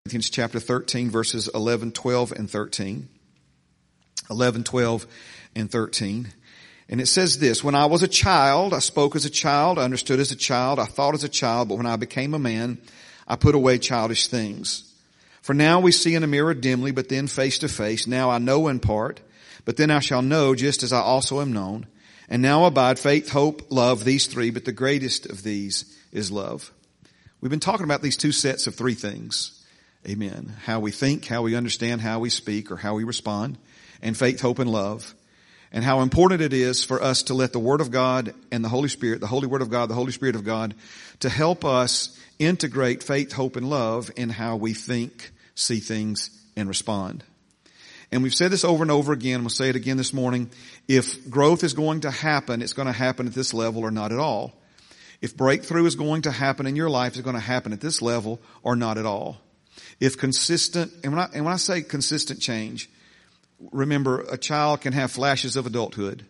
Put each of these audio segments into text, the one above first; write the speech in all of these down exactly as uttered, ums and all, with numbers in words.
Corinthians chapter thirteen, verses eleven, twelve, and thirteen. eleven, twelve, and thirteen. And it says this: when I was a child, I spoke as a child, I understood as a child, I thought as a child, but when I became a man, I put away childish things. For now we see in a mirror dimly, but then face to face. Now I know in part, but then I shall know just as I also am known. And now abide faith, hope, love, these three, but the greatest of these is love. We've been talking about these two sets of three things. Amen. How we think, how we understand, how we speak, or how we respond. And faith, hope, and love. And how important it is for us to let the Word of God and the Holy Spirit, the Holy Word of God, the Holy Spirit of God, to help us integrate faith, hope, and love in how we think, see things, and respond. And we've said this over and over again. We'll say it again this morning. If growth is going to happen, it's going to happen at this level or not at all. If breakthrough is going to happen in your life, it's going to happen at this level or not at all. If consistent, and when I, and when I say consistent change, remember, a child can have flashes of adulthood.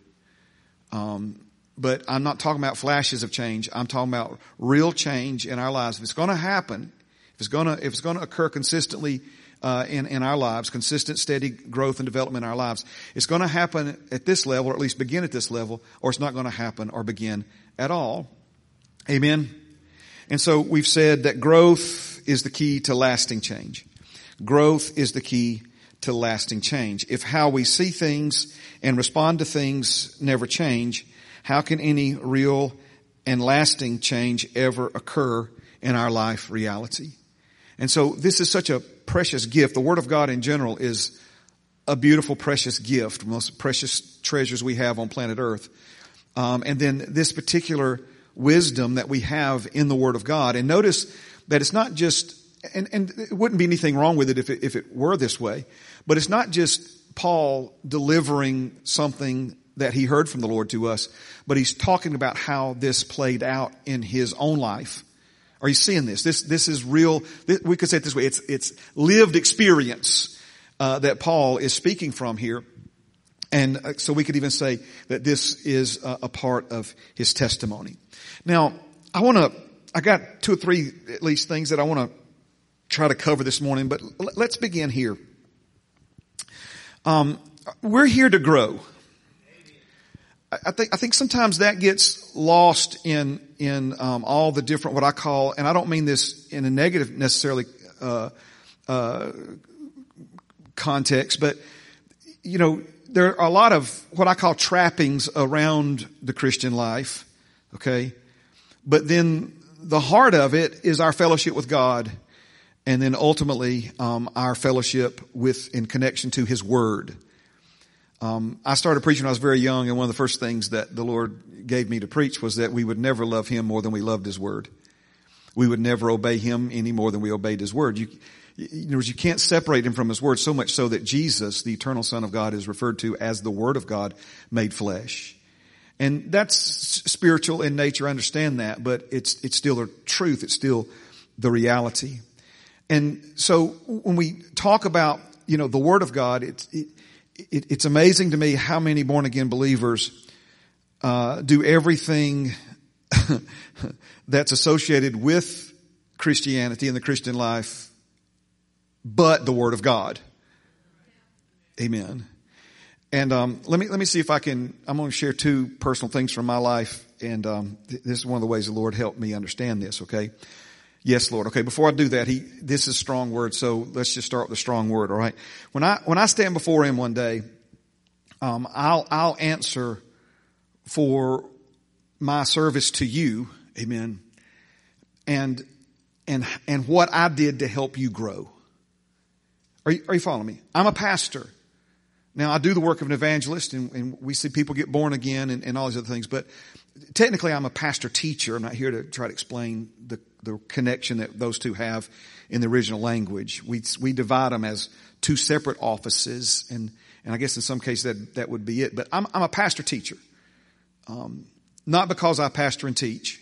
Um, but I'm not talking about flashes of change. I'm talking about real change in our lives. If it's going to happen, if it's going to, if it's going to occur consistently, uh, in, in our lives, consistent, steady growth and development in our lives, it's going to happen at this level, or at least begin at this level, or it's not going to happen or begin at all. Amen. And so we've said that growth is the key to lasting change. Growth is the key to lasting change. If how we see things and respond to things never change, how can any real and lasting change ever occur in our life reality? And so this is such a precious gift. The Word of God in general is a beautiful, precious gift, most precious treasures we have on planet Earth. Um, and then this particular wisdom that we have in the Word of God. And notice that it's not just, and, and it wouldn't be anything wrong with it if it, if it were this way, but it's not just Paul delivering something that he heard from the Lord to us, but he's talking about how this played out in his own life. Are you seeing this? This, this is real. This, we could say it this way. It's, it's lived experience, uh, that Paul is speaking from here. And uh, so we could even say that this is a, a part of his testimony. Now, I want to, I got two or three at least things that I want to try to cover this morning, but l- let's begin here. Um, we're here to grow. I think, I think sometimes that gets lost in, in, um, all the different, what I call, and I don't mean this in a negative necessarily, uh, uh, context, but, you know, there are a lot of what I call trappings around the Christian life. Okay. But then the heart of it is our fellowship with God. And then ultimately, um, our fellowship with, in connection to His Word. Um, I started preaching when I was very young, and one of the first things that the Lord gave me to preach was that we would never love Him more than we loved His Word. We would never obey Him any more than we obeyed His Word. You, in other words, you can't separate Him from His Word, so much so that Jesus, the eternal Son of God, is referred to as the Word of God made flesh. And that's spiritual in nature, I understand that, but it's, it's still the truth. It's still the reality. And so when we talk about, you know, the Word of God, it's, it, it, it's amazing to me how many born again believers, uh, do everything that's associated with Christianity and the Christian life, but the Word of God. Amen. And, um, let me, let me see if I can, I'm going to share two personal things from my life. And, um, th- this is one of the ways the Lord helped me understand this. Okay. Yes, Lord. Okay. Before I do that, he, this is a strong word. So let's just start with a strong word. All right. When I, when I stand before Him one day, um, I'll, I'll answer for my service to you. Amen. And, and, and what I did to help you grow. Are you, are you following me? I'm a pastor. Now, I do the work of an evangelist, and, and we see people get born again and, and all these other things. But technically, I'm a pastor teacher. I'm not here to try to explain the, the connection that those two have in the original language. We we divide them as two separate offices, and, and I guess in some cases that, that would be it. But I'm, I'm a pastor teacher. Um, not because I pastor and teach.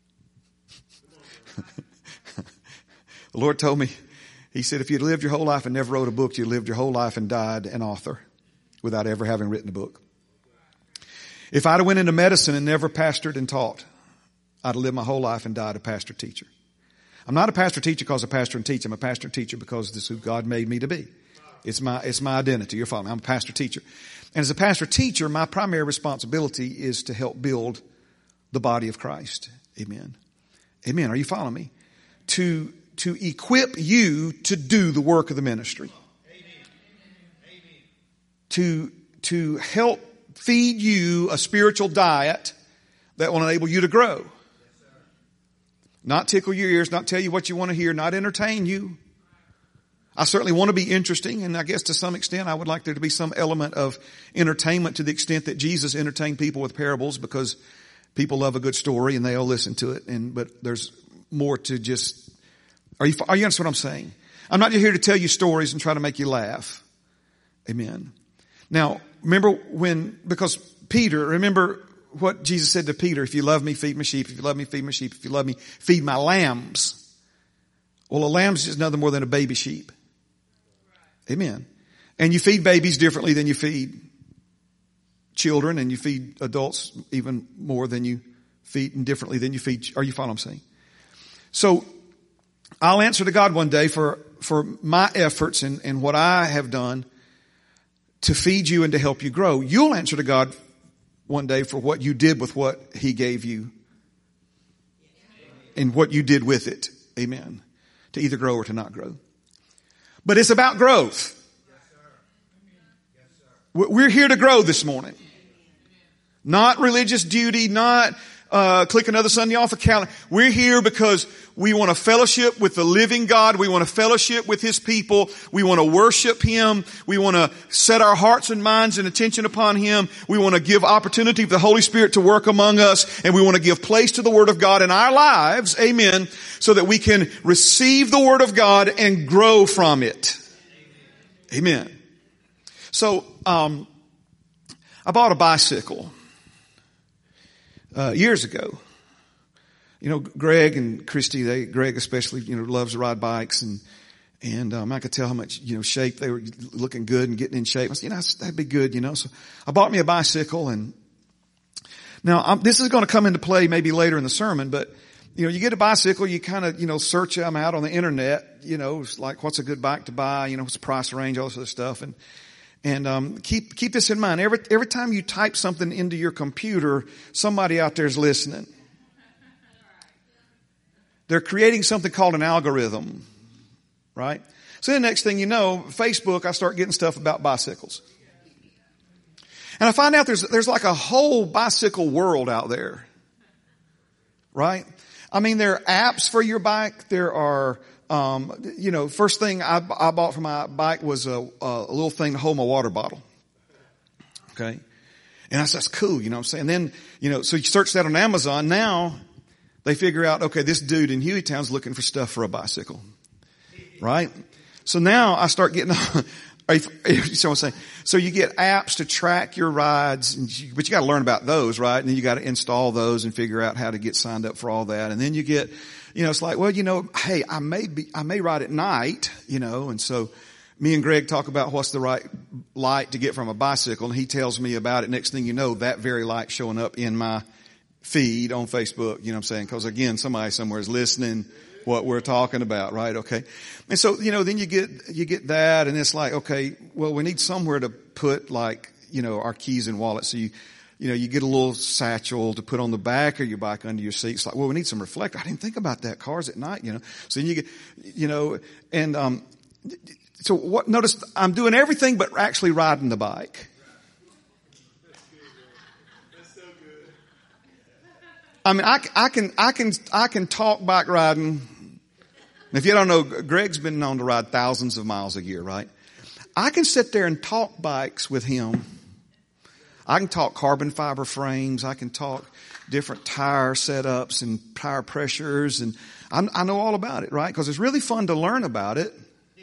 The Lord told me, He said, if you'd lived your whole life and never wrote a book, you'd lived your whole life and died an author without ever having written a book. If I'd have went into medicine and never pastored and taught, I'd have lived my whole life and died a pastor teacher. I'm not a pastor teacher because I'm a pastor and teach. I'm a pastor and teacher because this is who God made me to be. It's my, it's my identity. You're following me. I'm a pastor teacher. And as a pastor teacher, my primary responsibility is to help build the body of Christ. Amen. Amen. Are you following me? To, to equip you to do the work of the ministry. To, to help feed you a spiritual diet that will enable you to grow. Not tickle your ears, not tell you what you want to hear, not entertain you. I certainly want to be interesting, and I guess to some extent I would like there to be some element of entertainment to the extent that Jesus entertained people with parables, because people love a good story and they all listen to it. And but there's more to just. Are you are you understand what I'm saying? I'm not here to tell you stories and try to make you laugh. Amen. Now remember when because Peter remember. What Jesus said to Peter, if you love me, feed my sheep. If you love me, feed my sheep. If you love me, feed my lambs. Well, a lamb's just nothing more than a baby sheep. Amen. And you feed babies differently than you feed children, and you feed adults even more than you feed, and differently than you feed. Are you following what I'm saying? So I'll answer to God one day for, for my efforts and, and what I have done to feed you and to help you grow. You'll answer to God one day for what you did with what He gave you and what you did with it. Amen. To either grow or to not grow. But it's about growth. We're here to grow this morning. Not religious duty, not uh click another Sunday off a calendar. We're here because we want to fellowship with the living God. We want to fellowship with His people. We want to worship Him. We want to set our hearts and minds and attention upon Him. We want to give opportunity for the Holy Spirit to work among us. And we want to give place to the Word of God in our lives. Amen. So that we can receive the Word of God and grow from it. Amen. So, um, I bought a bicycle, uh, years ago. You know, Greg and Christy, they, Greg especially, you know, loves to ride bikes, and, and, um, I could tell how much, you know, shape they were looking good and getting in shape. I said, you know, that'd be good, you know. So I bought me a bicycle, and now I'm, this is going to come into play maybe later in the sermon, but you know, you get a bicycle, you kind of, you know, search them out on the internet, you know, it's like what's a good bike to buy, you know, what's the price range, all this other stuff. And, and, um, keep, keep this in mind. Every, every time you type something into your computer, somebody out there is listening. They're creating something called an algorithm, right? So the next thing you know, Facebook, I start getting stuff about bicycles. And I find out there's, there's like a whole bicycle world out there, right? I mean, there are apps for your bike. There are, um, you know, first thing I, I bought for my bike was a, a little thing to hold my water bottle. Okay. And I said, that's cool. You know what I'm saying? Then, you know, so you search that on Amazon. Now they figure out, okay, this dude in Hueytown's looking for stuff for a bicycle. Right? So now I start getting, you know what I'm saying? So you get apps to track your rides, and you, but you got to learn about those, right? And then you got to install those and figure out how to get signed up for all that. And then you get, you know, it's like, well, you know, hey, I may be, I may ride at night, you know, and so me and Greg talk about what's the right light to get from a bicycle, and he tells me about it. Next thing you know, that very light showing up in my feed on Facebook, you know what I'm saying? Because again, somebody somewhere is listening what we're talking about, right? Okay. And so, you know, then you get, you get that, and it's like, okay, well, we need somewhere to put like, you know, our keys and wallets. So you, you know, you get a little satchel to put on the back of your bike under your seat. It's like, well, we need some reflector. I didn't think about that. Cars at night, you know. So then you get, you know, and, um, so what, notice I'm doing everything but actually riding the bike. I mean, I, I can, I can, I can talk bike riding. If you don't know, Greg's been known to ride thousands of miles a year, right? I can sit there and talk bikes with him. I can talk carbon fiber frames. I can talk different tire setups and tire pressures, and I, I know all about it, right? Because it's really fun to learn about it.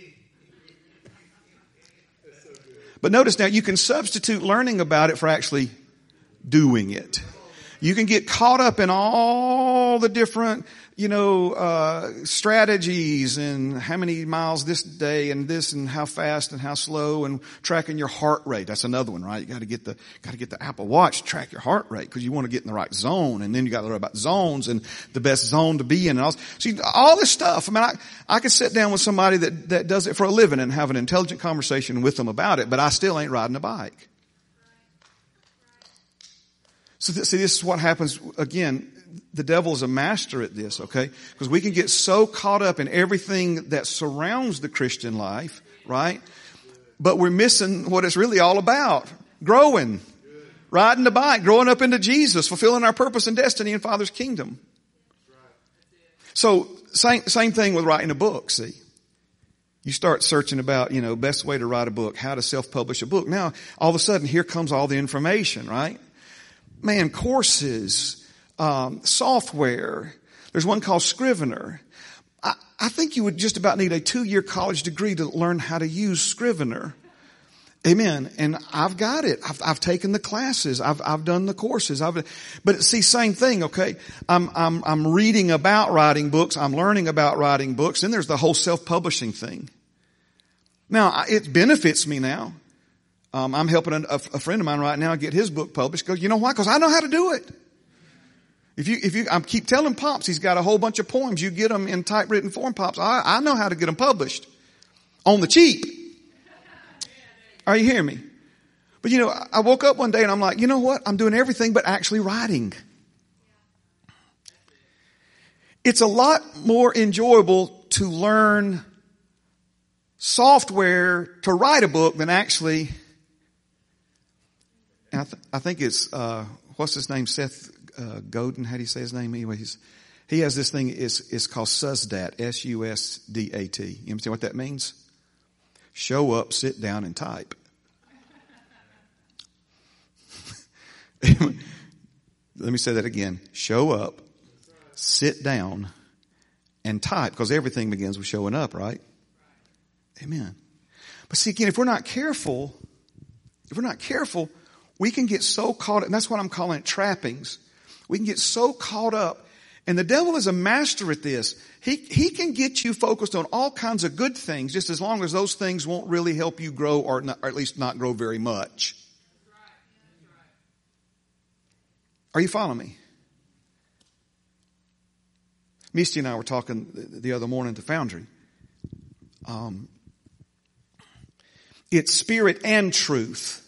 But notice now, you can substitute learning about it for actually doing it. You can get caught up in all the different, you know, uh, strategies and how many miles this day and this and how fast and how slow and tracking your heart rate. That's another one, right? You got to get the, got to get the Apple Watch to track your heart rate because you want to get in the right zone. And then you got to learn about zones and the best zone to be in and all. See, all this stuff. I mean, I, I could sit down with somebody that, that does it for a living and have an intelligent conversation with them about it, but I still ain't riding a bike. So th- see, this is what happens again. The devil is a master at this, okay? Because we can get so caught up in everything that surrounds the Christian life, right? But we're missing what it's really all about. Growing. Riding the bike. Growing up into Jesus. Fulfilling our purpose and destiny in Father's kingdom. So, same, same thing with writing a book, see? You start searching about, you know, best way to write a book, how to self-publish a book. Now, all of a sudden, here comes all the information, right? Man, courses, Um, software. There's one called Scrivener. I, I think you would just about need a two-year college degree to learn how to use Scrivener. Amen. And I've got it. I've, I've taken the classes. I've, I've done the courses. I've, but see, same thing. Okay. I'm, I'm, I'm reading about writing books. I'm learning about writing books. Then there's the whole self-publishing thing. Now, it benefits me now. Um, I'm helping a, a friend of mine right now get his book published. Because you know why? Because I know how to do it. If you, if you, I keep telling Pops, he's got a whole bunch of poems. You get them in typewritten form, Pops. I, I know how to get them published on the cheap. Are you hearing me? But you know, I woke up one day and I'm like, you know what? I'm doing everything but actually writing. It's a lot more enjoyable to learn software to write a book than actually, and I, th- I think it's, uh, what's his name? Seth Uh, Godin, how do you say his name? Anyway, he's, he has this thing, it's, it's called SUSDAT, S U S D A T. You understand what that means? Show up, sit down, and type. Let me say that again. Show up, sit down, and type, because everything begins with showing up, right? Amen. But see, again, if we're not careful, if we're not careful, we can get so caught up, and that's what I'm calling it, trappings. We can get so caught up, and the devil is a master at this. He, he can get you focused on all kinds of good things, just as long as those things won't really help you grow, or, not, or at least not grow very much. Are you following me? Misty and I were talking the other morning at the Foundry. Um, it's spirit and truth.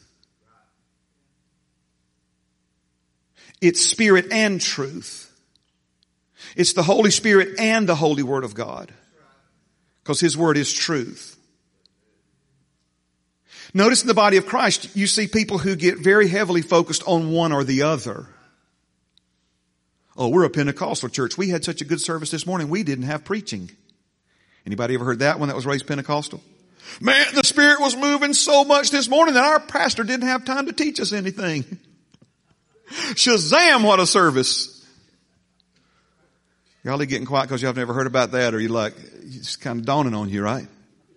It's spirit and truth. It's the Holy Spirit and the Holy Word of God. Because His Word is truth. Notice in the body of Christ, you see people who get very heavily focused on one or the other. Oh, we're a Pentecostal church. We had such a good service this morning, we didn't have preaching. Anybody ever heard that one that was raised Pentecostal? Man, the Spirit was moving so much this morning that our pastor didn't have time to teach us anything. Shazam, what a service. Y'all are getting quiet because y'all have never heard about that, or you like, it's kind of dawning on you, right?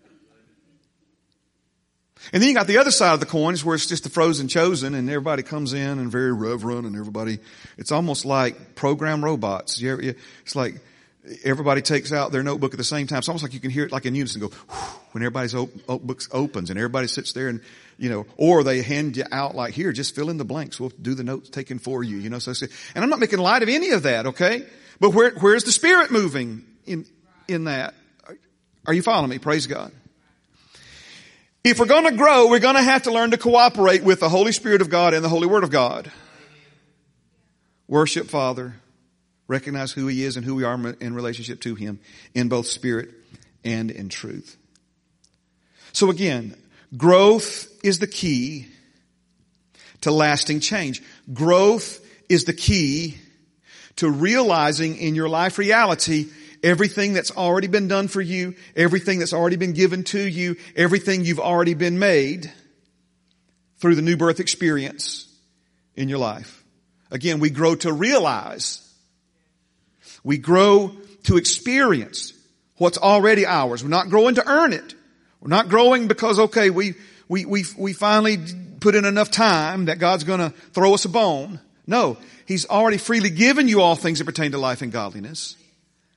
And then you got the other side of the coins where it's just the frozen chosen and everybody comes in and very reverent and everybody, it's almost like program robots. You ever, you, it's like everybody takes out their notebook at the same time. It's almost like you can hear it like in unison go, when everybody's op- op- books opens and everybody sits there and, you know, or they hand you out like, here, just fill in the blanks. We'll do the notes taken for you, you know, so, and I'm not making light of any of that, okay? But where, where's the Spirit moving in, in that? Are you following me? Praise God. If we're going to grow, we're going to have to learn to cooperate with the Holy Spirit of God and the Holy Word of God. Worship Father. Recognize who He is and who we are in relationship to Him in both spirit and in truth. So again, growth is the key to lasting change. Growth is the key to realizing in your life reality everything that's already been done for you, everything that's already been given to you, everything you've already been made through the new birth experience in your life. Again, we grow to realize. We grow to experience what's already ours. We're not growing to earn it. We're not growing because, okay, we, we, we, we finally put in enough time that God's going to throw us a bone. No, He's already freely given you all things that pertain to life and godliness.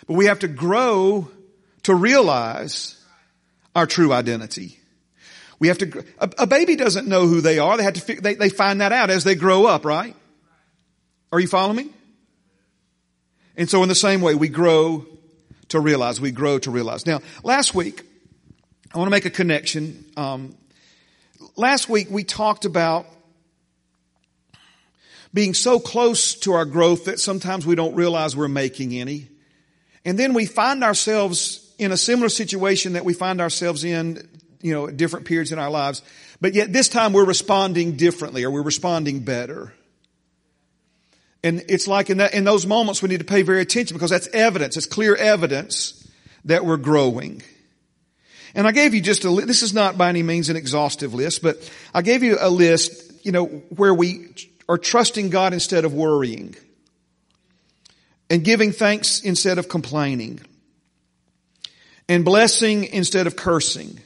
But we have to grow to realize our true identity. We have to, a, a baby doesn't know who they are. They have to, they, they find that out as they grow up, right? Are you following me? And so in the same way, we grow to realize, we grow to realize. Now, last week, I want to make a connection. Um, last week we talked about being so close to our growth that sometimes we don't realize we're making any. And then we find ourselves in a similar situation that we find ourselves in, you know, at different periods in our lives. But yet this time we're responding differently, or we're responding better. And it's like in that, in those moments we need to pay very attention, because that's evidence. It's clear evidence that we're growing. And I gave you just a, this is not by any means an exhaustive list, but I gave you a list, you know, where we are trusting God instead of worrying, and giving thanks instead of complaining, and blessing instead of cursing.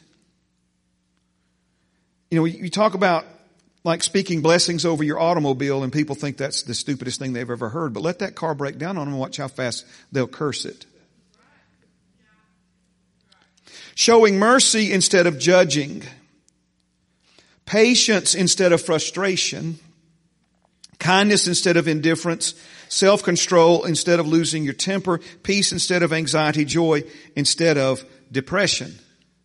You know, you talk about like speaking blessings over your automobile, and people think that's the stupidest thing they've ever heard. But let that car break down on them and watch how fast they'll curse it. Showing mercy instead of judging. Patience instead of frustration. Kindness instead of indifference. Self-control instead of losing your temper. Peace instead of anxiety. Joy instead of depression.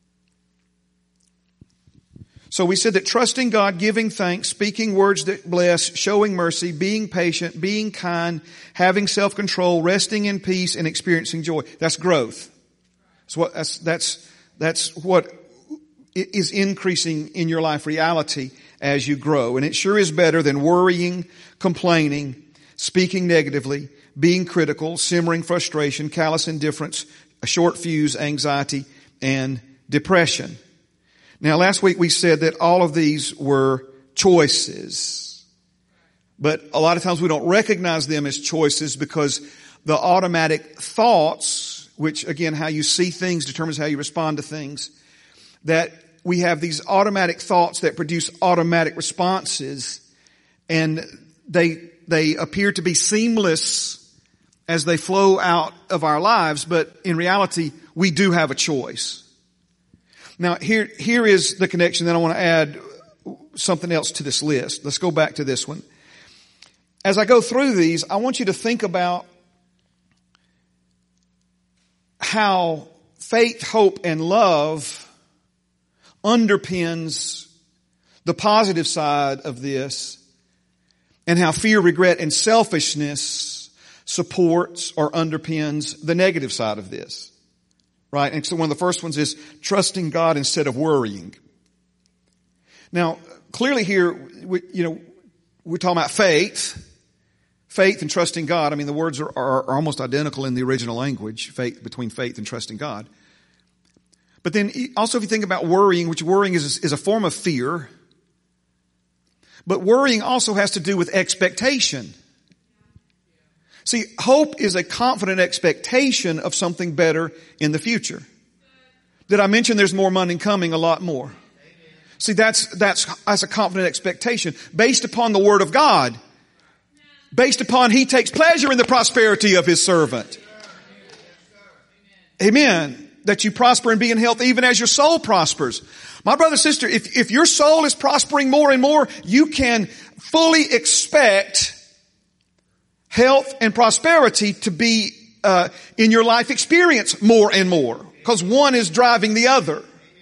So we said that trusting God, giving thanks, speaking words that bless, showing mercy, being patient, being kind, having self-control, resting in peace, and experiencing joy. That's growth. That's what, that's, that's, that's what is increasing in your life reality as you grow. And it sure is better than worrying, complaining, speaking negatively, being critical, simmering frustration, callous indifference, a short fuse, anxiety, and depression. Now, last week we said that all of these were choices. But a lot of times we don't recognize them as choices, because the automatic thoughts, which again, how you see things determines how you respond to things, that we have these automatic thoughts that produce automatic responses, and they, they appear to be seamless as they flow out of our lives, but in reality, we do have a choice. Now, here, here is the connection. Then I want to add something else to this list. Let's go back to this one. As I go through these, I want you to think about how faith, hope, and love underpins the positive side of this, and how fear, regret, and selfishness supports or underpins the negative side of this. Right? And so one of the first ones is trusting God instead of worrying. Now, clearly here, we, you know, we're talking about faith. Faith and trusting God. I mean, the words are, are, are almost identical in the original language, faith, between faith and trusting God. But then also if you think about worrying, which worrying is, is a form of fear. But worrying also has to do with expectation. See, hope is a confident expectation of something better in the future. Did I mention there's more money coming? A lot more. See, that's, that's, that's a confident expectation based upon the Word of God. Based upon He takes pleasure in the prosperity of His servant. Amen. That you prosper and be in health even as your soul prospers. My brother, sister, if, if your soul is prospering more and more, you can fully expect health and prosperity to be uh, in your life experience more and more, because one is driving the other.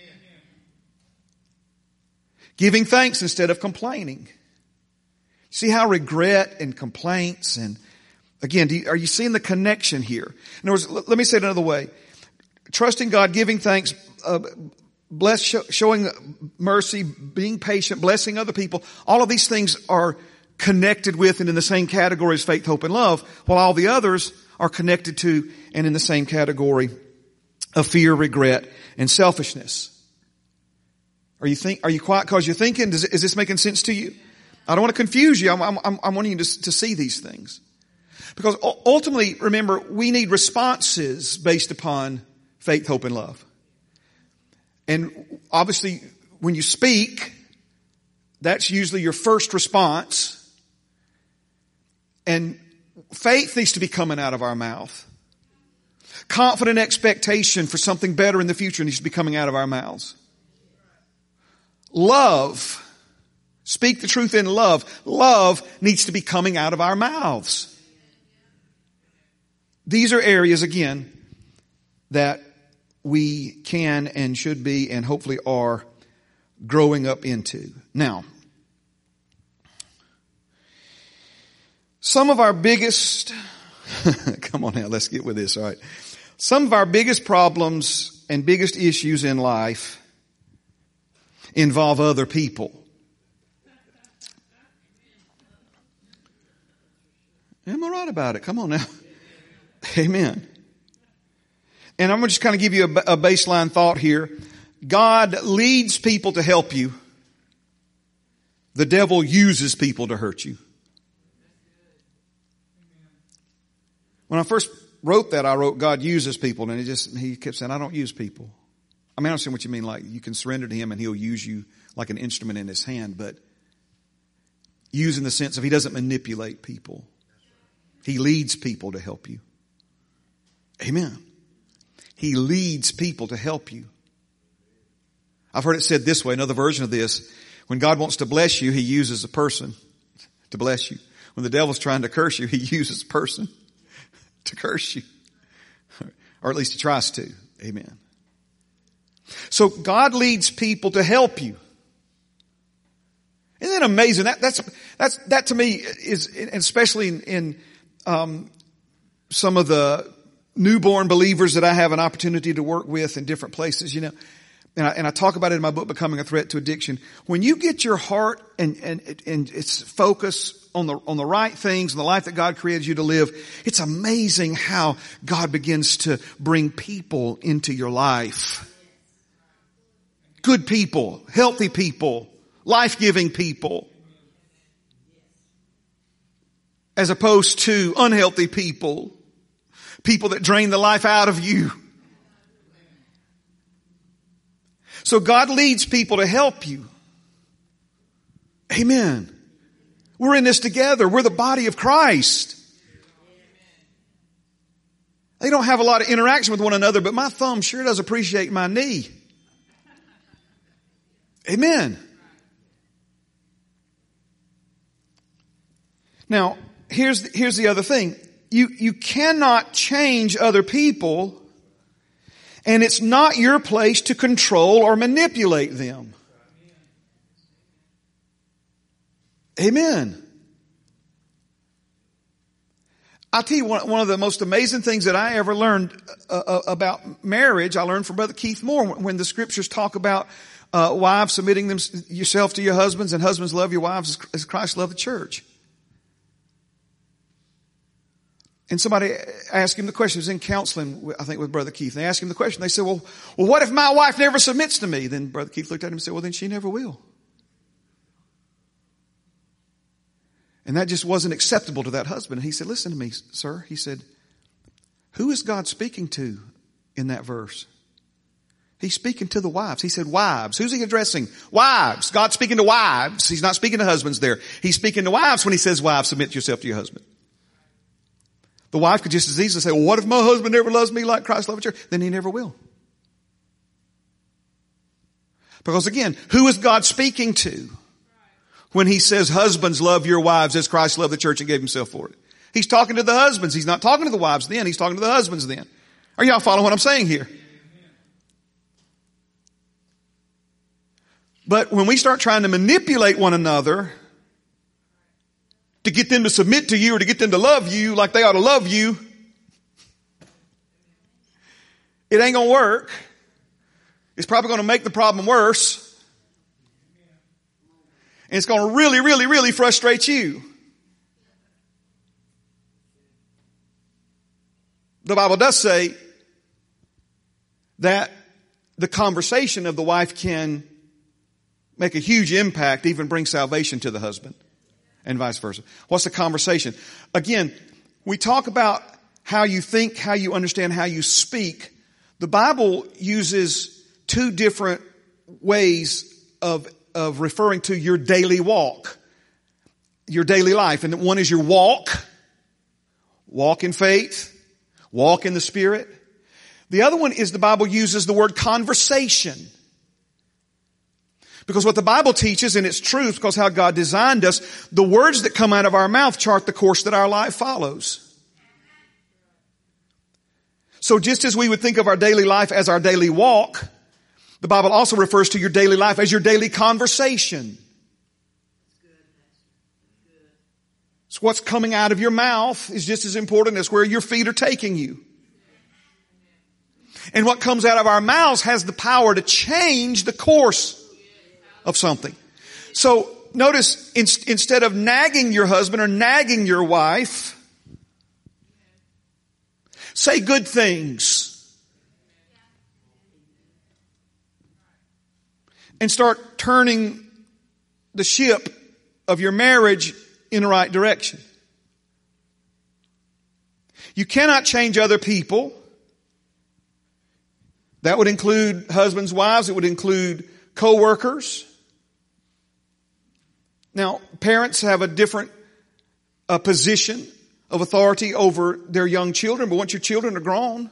Giving thanks instead of complaining. See how regret and complaints and again, do you, are you seeing the connection here? In other words, let, let me say it another way. Trusting God, giving thanks, uh, bless, show, showing mercy, being patient, blessing other people. All of these things are connected with and in the same category as faith, hope, and love, while all the others are connected to and in the same category of fear, regret, and selfishness. Are you think? Are you quiet because you're thinking? Does, is this making sense to you? I don't want to confuse you. I'm, I'm, I'm wanting you to, to see these things, because ultimately, remember, we need responses based upon faith, hope, and love. And obviously, when you speak, that's usually your first response. And faith needs to be coming out of our mouth. Confident expectation for something better in the future needs to be coming out of our mouths. Love. Speak the truth in love. Love needs to be coming out of our mouths. These are areas, again, that we can and should be and hopefully are growing up into. Now, some of our biggest, come on now, let's get with this, all right. Some of our biggest problems and biggest issues in life involve other people. Am I right about it? Come on now. Amen. And I'm going to just kind of give you a, a baseline thought here. God leads people to help you. The devil uses people to hurt you. When I first wrote that, I wrote God uses people, and it just, he kept saying, I don't use people. I mean, I understand what you mean, like you can surrender to him and he'll use you like an instrument in his hand, but use in the sense of he doesn't manipulate people. He leads people to help you. Amen. He leads people to help you. I've heard it said this way, another version of this. When God wants to bless you, he uses a person to bless you. When the devil's trying to curse you, he uses a person to curse you. Or at least he tries to. Amen. So God leads people to help you. Isn't that amazing? That, that's, that's, that to me is, and especially in, in um, some of the newborn believers that I have an opportunity to work with in different places, you know, and I, and I talk about it in my book, Becoming a Threat to Addiction. When you get your heart and, and, and its focus on the, on the right things and the life that God created you to live, it's amazing how God begins to bring people into your life. Good people, healthy people, life-giving people. As opposed to unhealthy people. People that drain the life out of you. So God leads people to help you. Amen. We're in this together. We're the body of Christ. They don't have a lot of interaction with one another, but my thumb sure does appreciate my knee. Amen. Now, here's the, here's the other thing. You, you cannot change other people, and it's not your place to control or manipulate them. Amen. I'll tell you one, one of the most amazing things that I ever learned uh, about marriage, I learned from Brother Keith Moore when the scriptures talk about uh, wives submitting them, yourself to your husbands, and husbands love your wives as Christ loved the church. And somebody asked him the question. It was in counseling, I think, with Brother Keith. They asked him the question. They said, well, well, what if my wife never submits to me? Then Brother Keith looked at him and said, well, then she never will. And that just wasn't acceptable to that husband. And he said, listen to me, sir. He said, who is God speaking to in that verse? He's speaking to the wives. He said, wives. Who's he addressing? Wives. God's speaking to wives. He's not speaking to husbands there. He's speaking to wives when he says, wives, submit yourself to your husband. The wife could just as easily say, well, what if my husband never loves me like Christ loved the church? Then he never will. Because again, who is God speaking to when he says, husbands, love your wives as Christ loved the church and gave himself for it? He's talking to the husbands. He's not talking to the wives then. He's talking to the husbands then. Are y'all following what I'm saying here? But when we start trying to manipulate one another to get them to submit to you or to get them to love you like they ought to love you, it ain't going to work. It's probably going to make the problem worse. And it's going to really, really, really frustrate you. The Bible does say that the conversation of the wife can make a huge impact, even bring salvation to the husband. And vice versa. What's the conversation? Again, we talk about how you think, how you understand, how you speak. The Bible uses two different ways of, of referring to your daily walk, your daily life. And one is your walk, walk in faith, walk in the Spirit. The other one is the Bible uses the word conversation. Because what the Bible teaches, and it's truth because how God designed us, the words that come out of our mouth chart the course that our life follows. So just as we would think of our daily life as our daily walk, the Bible also refers to your daily life as your daily conversation. So what's coming out of your mouth is just as important as where your feet are taking you. And what comes out of our mouths has the power to change the course of something. So notice, in, instead of nagging your husband or nagging your wife, say good things. And start turning the ship of your marriage in the right direction. You cannot change other people. That would include husbands, wives. It would include co-workers. Now, parents have a different uh, position of authority over their young children, but once your children are grown,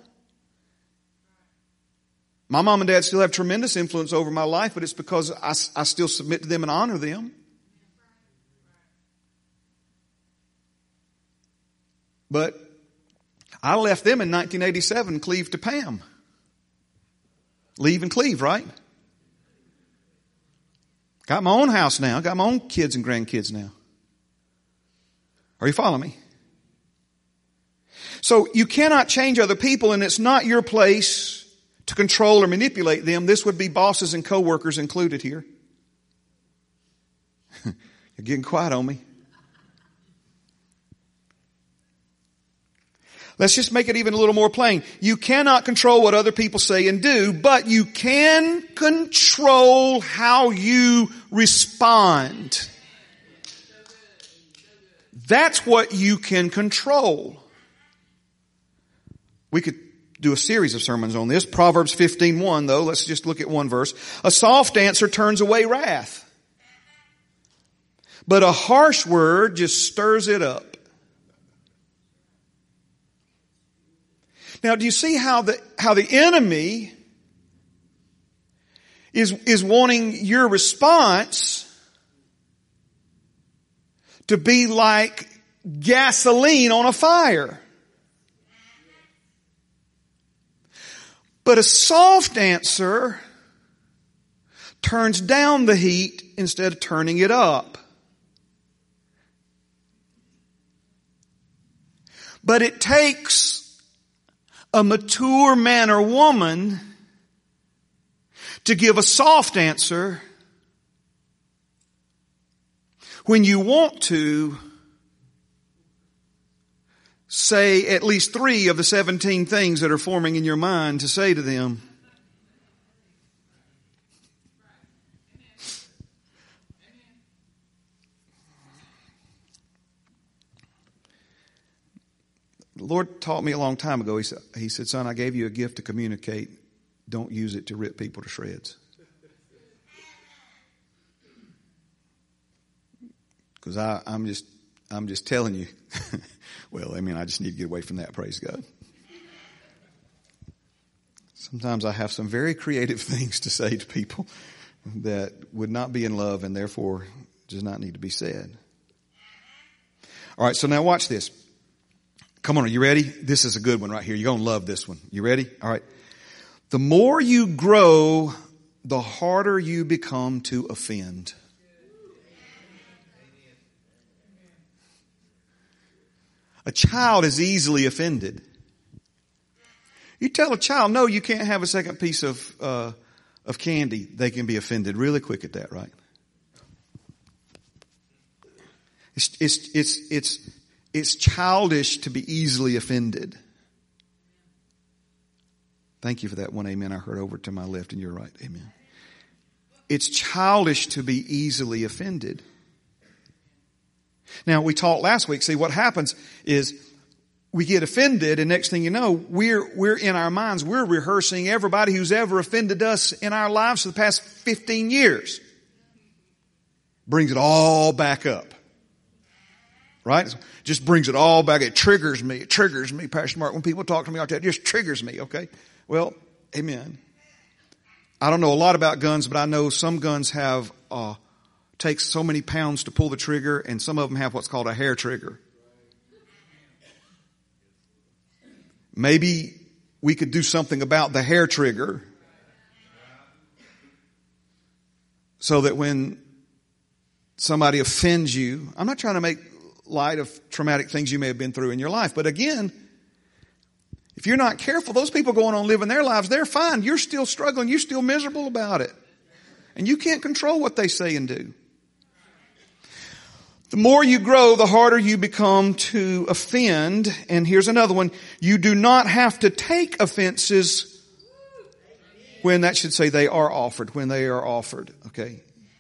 my mom and dad still have tremendous influence over my life, but it's because I, I still submit to them and honor them. But I left them in nineteen eighty-seven, cleave to Pam. Leave and cleave, right? Got my own house now. Got my own kids and grandkids now. Are you following me? So you cannot change other people, and it's not your place to control or manipulate them. This would be bosses and co-workers included here. You're getting quiet on me. Let's just make it even a little more plain. You cannot control what other people say and do, but you can control how you respond. That's what you can control. We could do a series of sermons on this. Proverbs fifteen one, though. Let's just look at one verse. A soft answer turns away wrath, but a harsh word just stirs it up. Now, do you see how the, how the enemy is, is wanting your response to be like gasoline on a fire? But a soft answer turns down the heat instead of turning it up. But it takes a mature man or woman to give a soft answer when you want to say at least three of the seventeen things that are forming in your mind to say to them. The Lord taught me a long time ago. He said, he said, son, I gave you a gift to communicate. Don't use it to rip people to shreds. Because I, I'm just, I'm just telling you. Well, I mean, I just need to get away from that. Praise God. Sometimes I have some very creative things to say to people that would not be in love and therefore does not need to be said. All right. So now watch this. Come on, are you ready? This is a good one right here. You're going to love this one. You ready? All right. The more you grow, the harder you become to offend. A child is easily offended. You tell a child, no, you can't have a second piece of, uh, of candy. They can be offended really quick at that, right? It's, it's, it's, it's, It's childish to be easily offended. Thank you for that one amen I heard over to my left and your right. Amen. It's childish to be easily offended. Now, we talked last week. See, what happens is we get offended, and next thing you know, we're, we're in our minds, we're rehearsing everybody who's ever offended us in our lives for the past fifteen years. Brings it all back up. Right? Just brings it all back. It triggers me. It triggers me, Pastor Mark. When people talk to me like that, it just triggers me, okay? Well, amen. I don't know a lot about guns, but I know some guns have, uh, takes so many pounds to pull the trigger, and some of them have what's called a hair trigger. Maybe we could do something about the hair trigger so that when somebody offends you, I'm not trying to make light of traumatic things you may have been through in your life, but again, if you're not careful, those people going on living their lives, they're fine. You're still struggling. You're still miserable about it. And you can't control what they say and do. The more you grow, the harder you become to offend. And here's another one. You do not have to take offenses when, that should say, they are offered, when they are offered. Okay.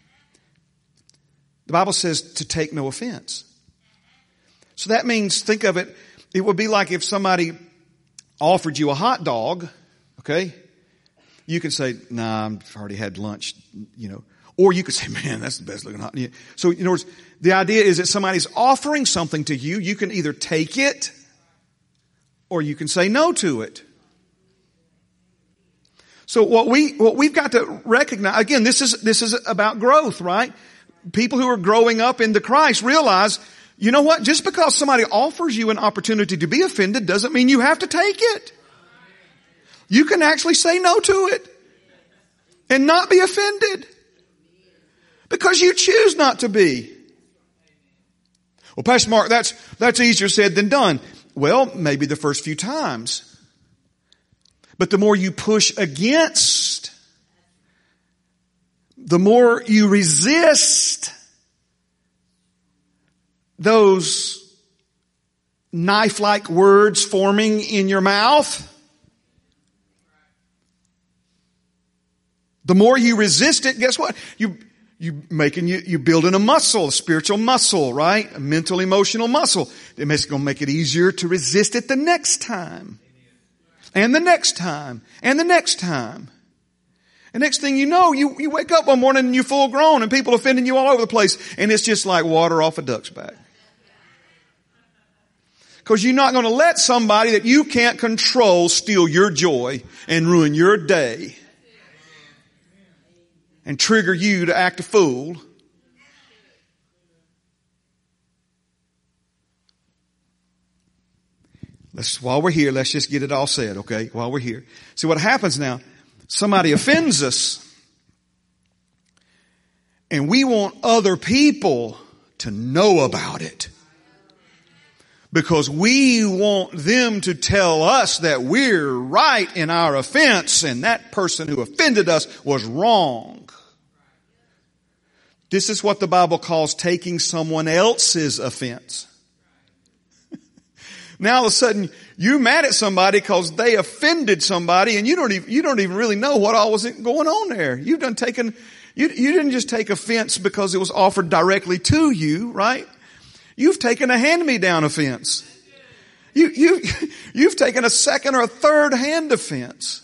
The Bible says to take no offense. So that means, think of it, it would be like if somebody offered you a hot dog, okay? You can say, nah, I've already had lunch, you know. Or you could say, man, that's the best looking hot dog. So in other words, the idea is that somebody's offering something to you. You can either take it or you can say no to it. So what we, what we've got to recognize, again, this is, this is about growth, right? People who are growing up into Christ realize, you know what? Just because somebody offers you an opportunity to be offended doesn't mean you have to take it. You can actually say no to it and not be offended because you choose not to be. Well, Pastor Mark, that's, that's easier said than done. Well, maybe the first few times. But the more you push against, the more you resist those knife-like words forming in your mouth, the more you resist it, guess what? You, you making, you, you building a muscle, a spiritual muscle, right? A mental, emotional muscle. It's going to make it easier to resist it the next time. And the next time. And the next time. And next thing you know, you, you wake up one morning and you're full grown and people offending you all over the place. And it's just like water off a duck's back. Because you're not going to let somebody that you can't control steal your joy and ruin your day and trigger you to act a fool. Let's, while we're here, let's just get it all said, okay? While we're here. See what happens now, somebody offends us and we want other people to know about it. Because we want them to tell us that we're right in our offense and that person who offended us was wrong. This is what the Bible calls taking someone else's offense. Now all of a sudden you're mad at somebody because they offended somebody and you don't even, you don't even really know what all was going on there. You've done taken, you, you didn't just take offense because it was offered directly to you, right? You've taken a hand-me-down offense. You, you, you've taken a second or a third hand offense.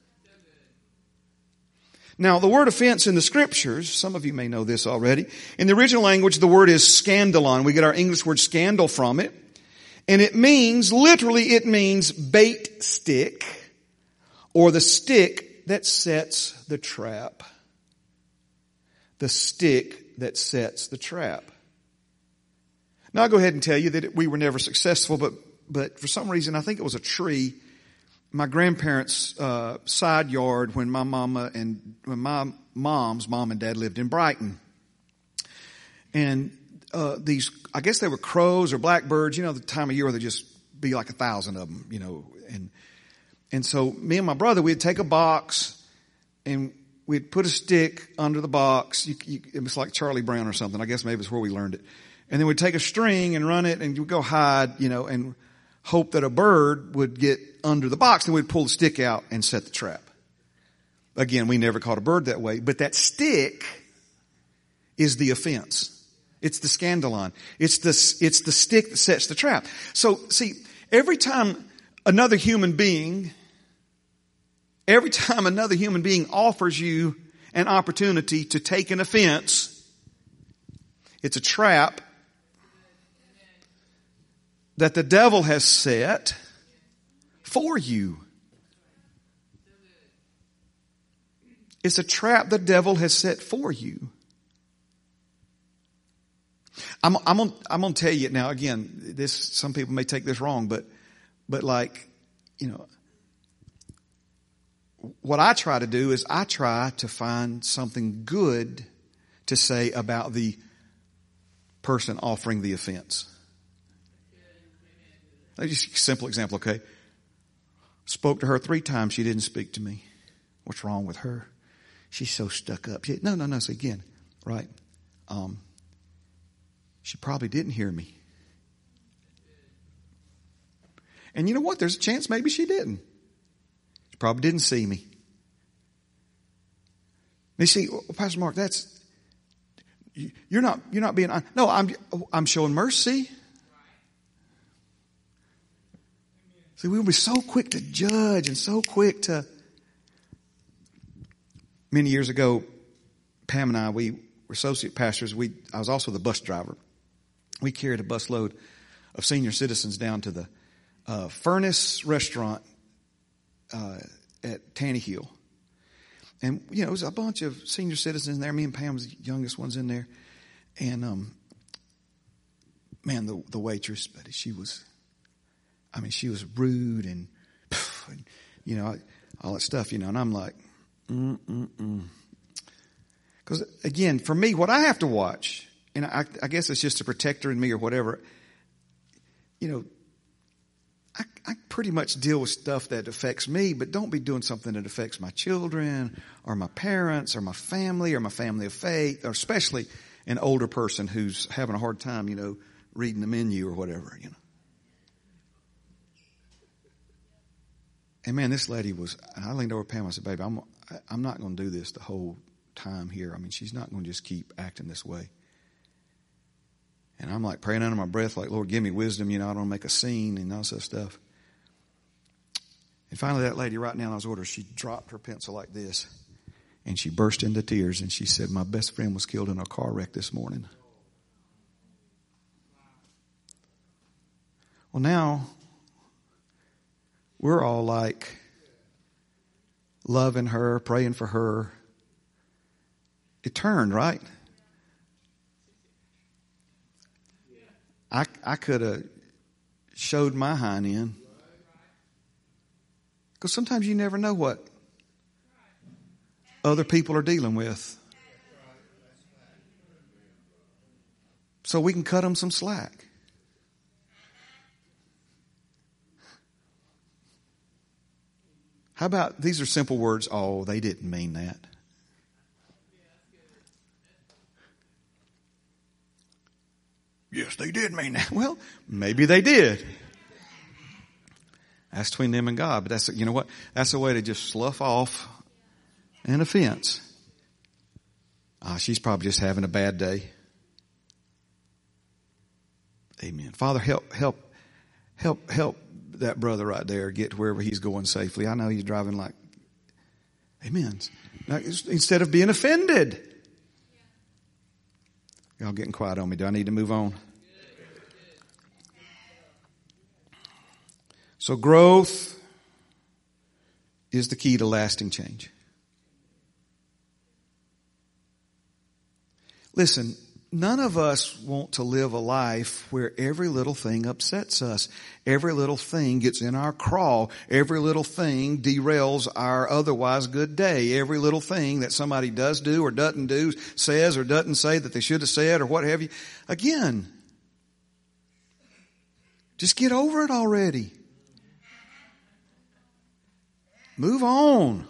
Now, the word offense in the scriptures, some of you may know this already. In the original language, the word is scandalon. We get our English word scandal from it. And it means, literally, it means bait stick or the stick that sets the trap. The stick that sets the trap. Now, I'll go ahead and tell you that we were never successful, but but for some reason, I think it was a tree. My grandparents' uh, side yard when my mama and when my mom's mom and dad lived in Brighton, and uh, these, I guess they were crows or blackbirds. You know, the time of year where there just be like a thousand of them. You know, and and so me and my brother, we'd take a box and we'd put a stick under the box. You, you, it was like Charlie Brown or something. I guess maybe it's where we learned it. And then we'd take a string and run it and we'd go hide, you know, and hope that a bird would get under the box. Then we'd pull the stick out and set the trap. Again, we never caught a bird that way. But that stick is the offense. It's the scandalon. It's the, it's the stick that sets the trap. So, see, every time another human being, every time another human being offers you an opportunity to take an offense, it's a trap that the devil has set for you. It's a trap the devil has set for you. I'm, I'm gonna, I'm gonna tell you now again, this, some people may take this wrong, but, but like, you know, what I try to do is I try to find something good to say about the person offering the offense. Just a simple example, okay? Spoke to her three times. She didn't speak to me. What's wrong with her? She's so stuck up. She, no, no, no. So again, right? Um, she probably didn't hear me. And you know what? There's a chance maybe she didn't. She probably didn't see me. You see, Pastor Mark, that's, you're not, you're not being, no, I'm, I'm showing mercy. See, we'll be so quick to judge and so quick to, many years ago, Pam and I, we were associate pastors. We, I was also the bus driver. We carried a busload of senior citizens down to the uh, Furnace Restaurant uh, at Tanny Hill. And, you know, it was a bunch of senior citizens in there. Me and Pam was the youngest ones in there. And, um, man, the, the waitress, but she was, I mean, she was rude and, and you know, all that stuff, you know. And I'm like, mm, mm, mm. Because, again, for me, what I have to watch, and I, I guess it's just a protector in me or whatever, you know, I, I pretty much deal with stuff that affects me, but don't be doing something that affects my children or my parents or my family or my family of faith, or especially an older person who's having a hard time, you know, reading the menu or whatever, you know. And man, this lady was, I leaned over to Pam, I said, baby, I'm, I'm not going to do this the whole time here. I mean, she's not going to just keep acting this way. And I'm like praying under my breath, like, Lord, give me wisdom. You know, I don't want to make a scene and all that stuff. And finally, that lady right now in those orders, she dropped her pencil like this. And she burst into tears. And she said, my best friend was killed in a car wreck this morning. Well, now, we're all like loving her, praying for her. It turned, right? I, I could have showed my hind end. Because sometimes you never know what other people are dealing with. So we can cut them some slack. How about, these are simple words, oh, they didn't mean that. Yes, they did mean that. Well, maybe they did. That's between them and God. But that's, you know what? That's a way to just slough off an offense. Ah, she's probably just having a bad day. Amen. Father, help, help, help, help that brother right there get to wherever he's going safely. I know he's driving like, amen. Now, instead of being offended. Y'all getting quiet on me. Do I need to move on? So growth is the key to lasting change. Listen, none of us want to live a life where every little thing upsets us. Every little thing gets in our craw. Every little thing derails our otherwise good day. Every little thing that somebody does do or doesn't do, says or doesn't say that they should have said or what have you. Again, just get over it already. Move on.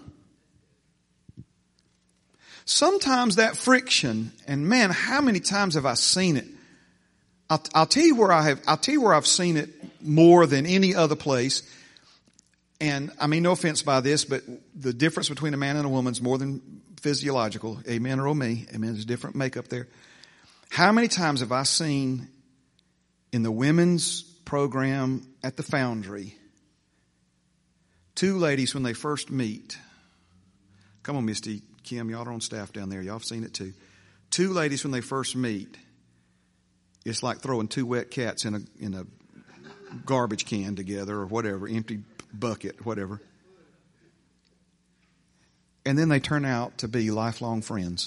Sometimes that friction, and man, how many times have I seen it? I'll, I'll tell you where I have, I'll tell you where I've seen it more than any other place. And I mean, no offense by this, but the difference between a man and a woman is more than physiological. Amen or oh me. Amen. There's different makeup there. How many times have I seen in the women's program at the Foundry, two ladies when they first meet, come on, Misty, Kim, y'all are on staff down there. Y'all have seen it too. Two ladies when they first meet, it's like throwing two wet cats in a in a garbage can together or whatever, empty bucket, whatever. and then they turn out to be lifelong friends.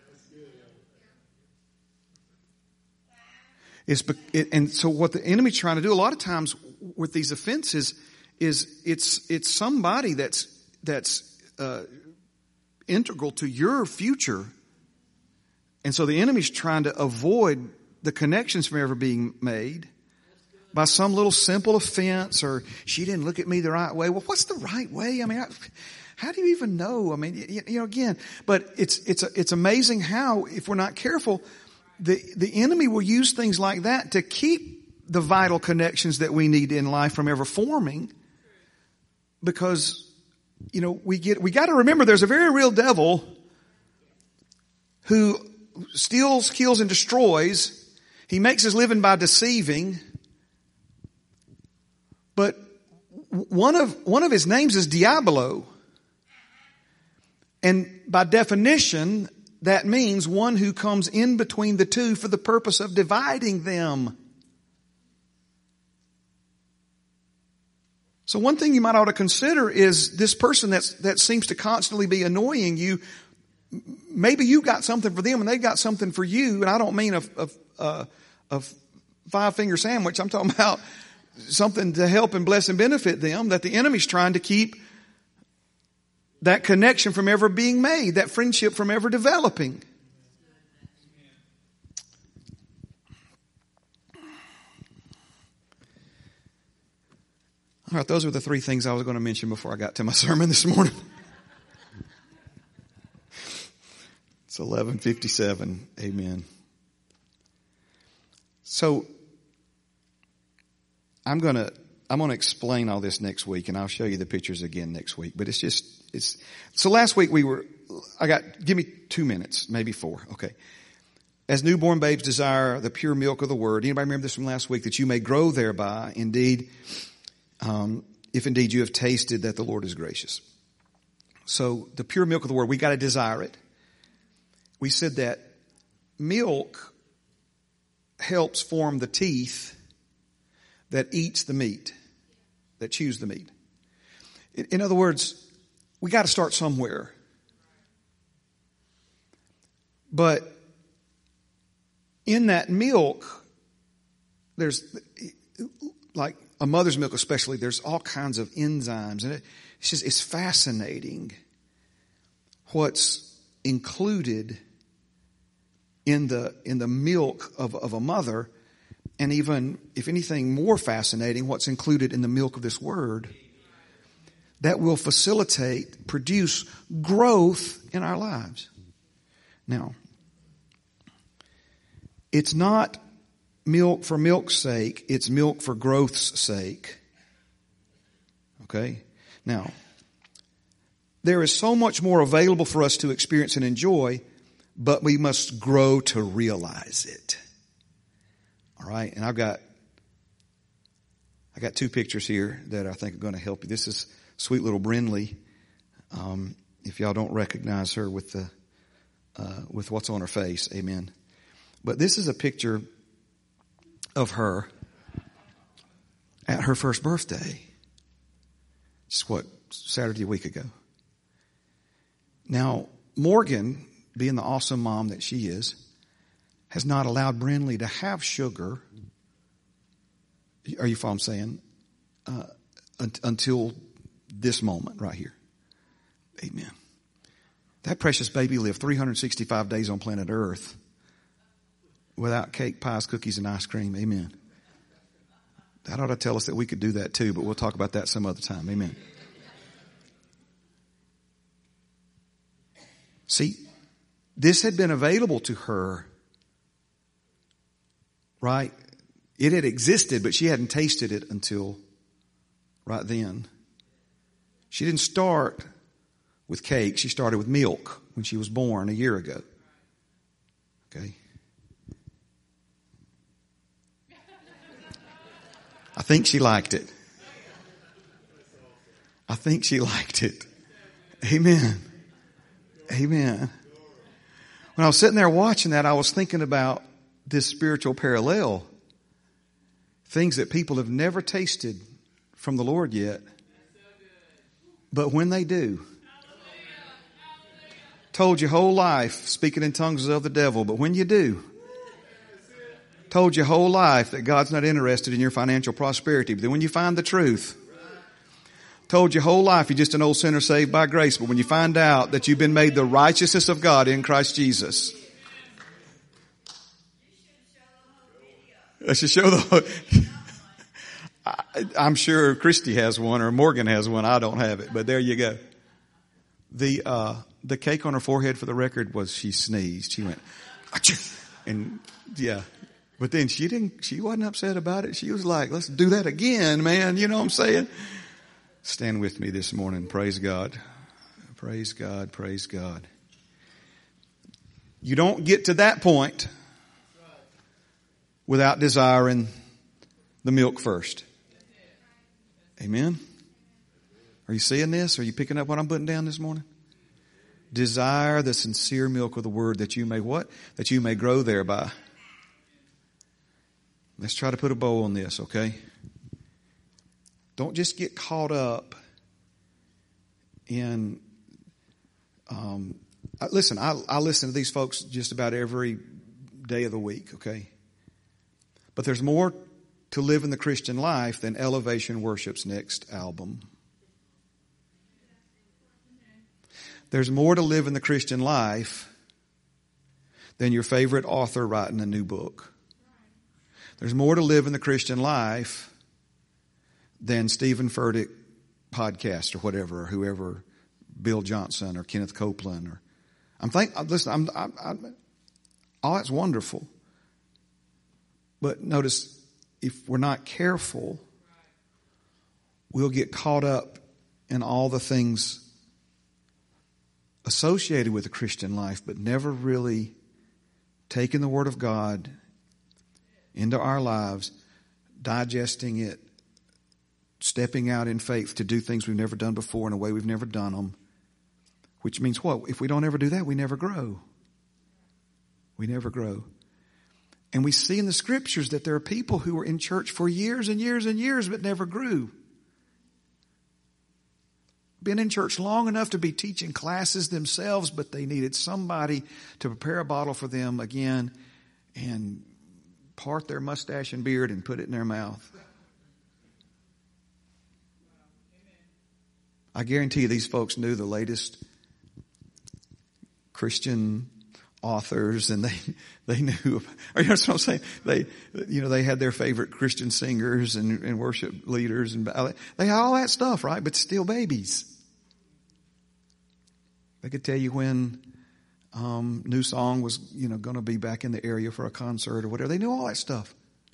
It's, it, and so what the enemy's trying to do a lot of times with these offenses is it's it's somebody that's that's uh, integral to your future, and so the enemy's trying to avoid the connections from ever being made by some little simple offense, or she didn't look at me the right way. Well, what's the right way? I mean, I, how do you even know? I mean, you, you know, again, but it's it's it's amazing how, if we're not careful, The, the enemy will use things like that to keep the vital connections that we need in life from ever forming. Because, you know, we get, we got to remember there's a very real devil who steals, kills, and destroys. He makes his living by deceiving. But one of, one of his names is Diablo. And by definition, that means one who comes in between the two for the purpose of dividing them. So one thing you might ought to consider is this person that's, that seems to constantly be annoying you. Maybe you got something for them and they got something for you. And I don't mean a, a, a, a five finger sandwich. I'm talking about something to help and bless and benefit them, that the enemy's trying to keep that connection from ever being made, that friendship from ever developing. All right, those are the three things I was going to mention before I got to my sermon this morning. It's eleven fifty-seven. Amen. So I'm going to I'm going to explain all this next week, and I'll show you the pictures again next week. But it's just, it's, so last week we were, I got, give me two minutes, maybe four. Okay. As newborn babes desire the pure milk of the word. Anybody remember this from last week? That you may grow thereby. Indeed, um, if indeed you have tasted that the Lord is gracious. So the pure milk of the word, we got to desire it. We said that milk helps form the teeth that eats the meat, that chews the meat. In, in other words, we got to start somewhere. But in that milk, there's, like a mother's milk especially, there's all kinds of enzymes. And it, it's just, it's fascinating what's included in the, in the milk of, of a mother. And even, if anything more fascinating, what's included in the milk of this word that will facilitate, produce growth in our lives. Now, it's not milk for milk's sake, it's milk for growth's sake. Okay? Now, there is so much more available for us to experience and enjoy, but we must grow to realize it. All right, and I've got I got two pictures here that I think are going to help you. This is sweet little Brinley. Um, if y'all don't recognize her with the uh, with what's on her face, amen. But this is a picture of her at her first birthday. Just what, Saturday a week ago. Now, Morgan, being the awesome mom that she is, has not allowed Brinley to have sugar. Are you following what I'm saying? Uh, un- until this moment right here. Amen. That precious baby lived three hundred sixty-five days on planet Earth without cake, pies, cookies, and ice cream. Amen. That ought to tell us that we could do that too, but we'll talk about that some other time. Amen. See, this had been available to her, right? It had existed, but she hadn't tasted it until right then. She didn't start with cake. She started with milk when she was born a year ago. Okay. I think she liked it. I think she liked it. Amen. Amen. When I was sitting there watching that, I was thinking about this spiritual parallel. Things that people have never tasted from the Lord yet. But when they do, Told your whole life speaking in tongues is of the devil, but when you do, told your whole life that God's not interested in your financial prosperity, but then when you find the truth, told your whole life you're just an old sinner saved by grace, but when you find out that you've been made the righteousness of God in Christ Jesus. I should show the, I, I'm sure Christy has one or Morgan has one. I don't have it, but there you go. The, uh, the cake on her forehead for the record was she sneezed. She went, achoo, and yeah. But then she didn't, she wasn't upset about it. She was like, let's do that again, man. You know what I'm saying? Stand with me this morning. Praise God. Praise God. Praise God. You don't get to that point without desiring the milk first. Amen. Are you seeing this? Are you picking up what I'm putting down this morning? Desire the sincere milk of the word that you may what? That you may grow thereby. Let's try to put a bow on this, okay? Don't just get caught up in, um, listen, I, I listen to these folks just about every day of the week, okay? But there's more to live in the Christian life than Elevation Worship's next album. There's more to live in the Christian life than your favorite author writing a new book. There's more to live in the Christian life than Stephen Furtick podcast or whatever, or whoever, Bill Johnson or Kenneth Copeland. Or I'm think. Listen, I'm, I'm, I'm, all that's wonderful, but notice if we're not careful, we'll get caught up in all the things associated with the Christian life, but never really taking the Word of God into our lives, digesting it, stepping out in faith to do things we've never done before in a way we've never done them. Which means what? If we don't ever do that, we never grow. We never grow. And we see in the scriptures that there are people who were in church for years and years and years but never grew. Been in church long enough to be teaching classes themselves, but they needed somebody to prepare a bottle for them again and part their mustache and beard and put it in their mouth. I guarantee you these folks knew the latest Christian authors, and they they knew, or you know what I'm saying? They, you know, they had their favorite Christian singers and, and worship leaders, and they had all that stuff, right? But still babies. They could tell you when um, new song was, you know, going to be back in the area for a concert or whatever. They knew all that stuff.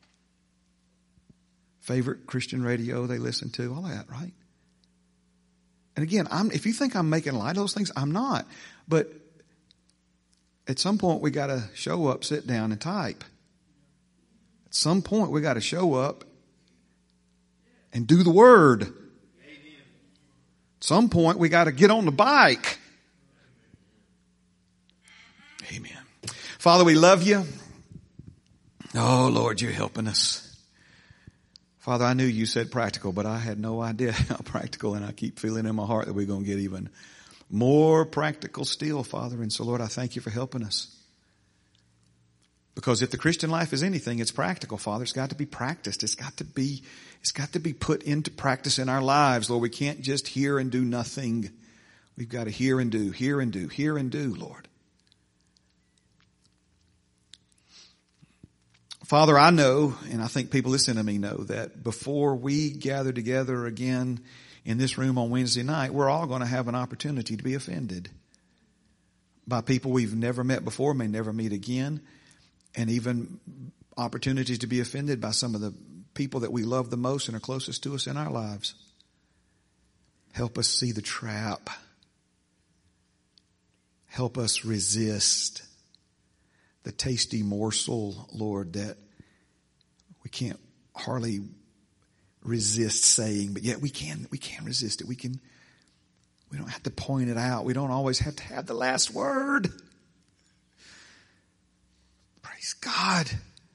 Favorite Christian radio they listened to, all that, right? And again, I'm, if you think I'm making light of those things, I'm not. But at some point we got to show up, sit down, and type. At some point we got to show up and do the word. At some point we got to get on the bike. Amen. Father, we love you. Oh, Lord, you're helping us. Father, I knew you said practical, but I had no idea how practical, and I keep feeling in my heart that we're going to get even more practical still, Father. And so, Lord, I thank you for helping us. Because if the Christian life is anything, it's practical, Father. It's got to be practiced. It's got to be, it's got to be put into practice in our lives, Lord. We can't just hear and do nothing. We've got to hear and do, hear and do, hear and do, Lord. Father, I know, and I think people listening to me know, that before we gather together again in this room on Wednesday night, we're all going to have an opportunity to be offended by people we've never met before, may never meet again, and even opportunities to be offended by some of the people that we love the most and are closest to us in our lives. Help us see the trap. Help us resist the tasty morsel, Lord, that we can't hardly resist saying, but yet we can, we can resist it. We can, we don't have to point it out. We don't always have to have the last word. Praise God.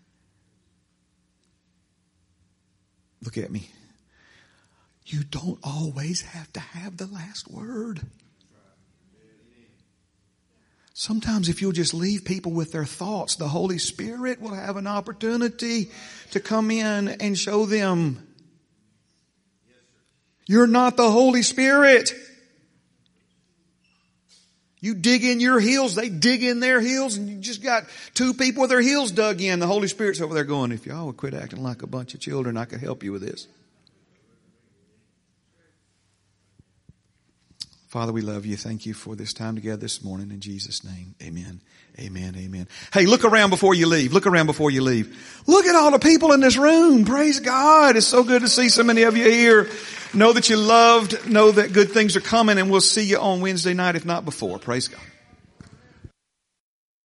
Look at me. You don't always have to have the last word. Sometimes if you'll just leave people with their thoughts, the Holy Spirit will have an opportunity to come in and show them. You're not the Holy Spirit. You dig in your heels, they dig in their heels, and you just got two people with their heels dug in. The Holy Spirit's over there going, if y'all would quit acting like a bunch of children, I could help you with this. Father, we love you. Thank you for this time together this morning. In Jesus' name, amen. Amen. Amen. Hey, look around before you leave. Look around before you leave. Look at all the people in this room. Praise God. It's so good to see so many of you here. Know that you're loved. Know that good things are coming, and we'll see you on Wednesday night, if not before. Praise God.